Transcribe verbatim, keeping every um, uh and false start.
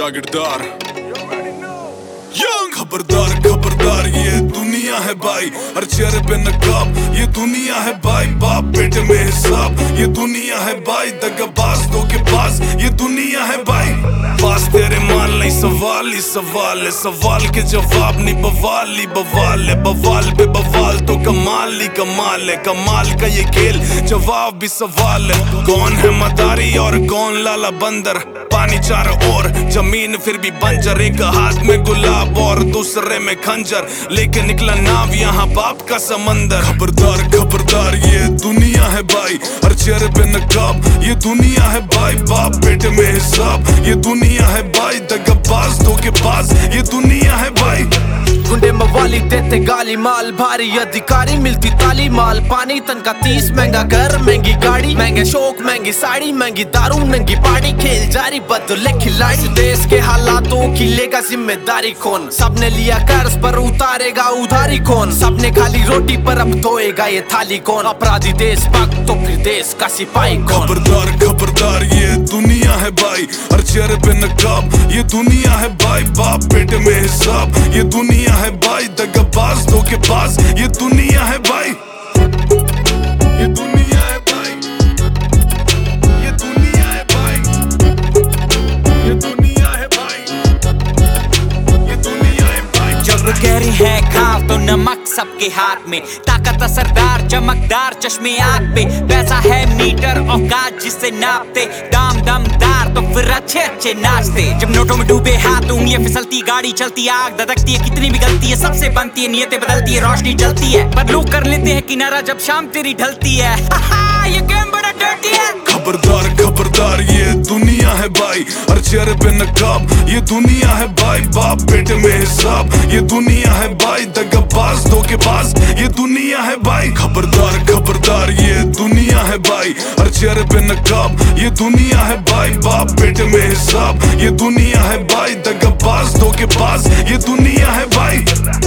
जागीरदार young खबरदार खबरदार ये दुनिया है भाई, हर चेहरे पे नकाब। ये दुनिया है भाई, बाप बेटे में हिसाब। ये दुनिया है भाई, दगाबाज धोखेबाज। ये दुनिया है भाई, पास तेरे माल नहीं सवाल ही सवाल है। सवाल के जवाब नहीं बवाल ही बवाल है। बवाल पे बवाल तो कमाल ही कमाल है। कमाल का ये खेल जवाब भी सवाल है। कौन है मदारी और कौन लाला बंदर? पानी चारों ओर जमीन फिर भी बंजर। एक हाथ में गुलाब और दूसरे में खंजर, लेके निकला नाव यहाँ बाप का समंदर। खबरदार खबरदार ये दुनिया है भाई, हर चेहरे पे नकाब। ये दुनिया है भाई, बाप बेटे में हिसाब। ये दुनिया है भाई, दगाबाज धोखेबाज। ये दुनिया है भाई, गुंडे मवाली देते गाली, माल भारी अधिकारी मिलती ताली। माल पानी तन का तीस, महंगा घर महंगी गाड़ी। महंगे शौक महंगी साड़ी, महंगी दारू महंगी पार्टी। खेल जारी बदले खिलाड़ी, देश के हालातों की लेगा जिम्मेदारी कौन? सबने लिया कर्ज पर उतारेगा उधारी कौन? सबने खाली रोटी पर अब धोएगा ये थाली कौन? अपराधी देश भक्त तो फिर देश का सिपाही कौन? खबरदार खबरदार ये दुनिया है भाई, हर चेहरे पे नकाब। ये दुनिया है भाई, बाप बेटे में हिसाब। ये दुनिया है भाई, दगाबाज धोखेबाज। ये दुनिया है भाई, ये दुनिया है भाई, ये दुनिया है भाई, ये दुनिया है भाई, ये दुनिया है भाई। जब गहरी है घाव तो नमक सबके हाथ में। ताकत असरदार चमकदार चश्मे आग पे। पैसा है मीटर औकात जिससे नापते। दाम दमदार तो फिर अच्छे अच्छे नाचते। जब नोटों में डूबे हाथ उंगलियां फिसलती, गाड़ी चलती, आग धधकती है। कितनी भी गलती है सबसे बनती है, नियतें बदलती है, रोशनी जलती है। पर लोग कर लेते हैं किनारा जब शाम तेरी ढलती है। ये गेम बड़ा डर्टी है। खबरदार खबरदार ये दुनिया है भाई, हर चेहरे पे नकाब। ये दुनिया है भाई, बाप बेटे में हिसाब। ये दुनिया है भाई, दगाबाज धोखेबाज। ये दुनिया है भाई, खबरदार खबरदार ये दुनिया है भाई, हर चेहरे पे नकाब। ये दुनिया है भाई, बाप बेटे में हिसाब। ये दुनिया है भाई, दगाबाज धोखेबाज। ये दुनिया है भाई।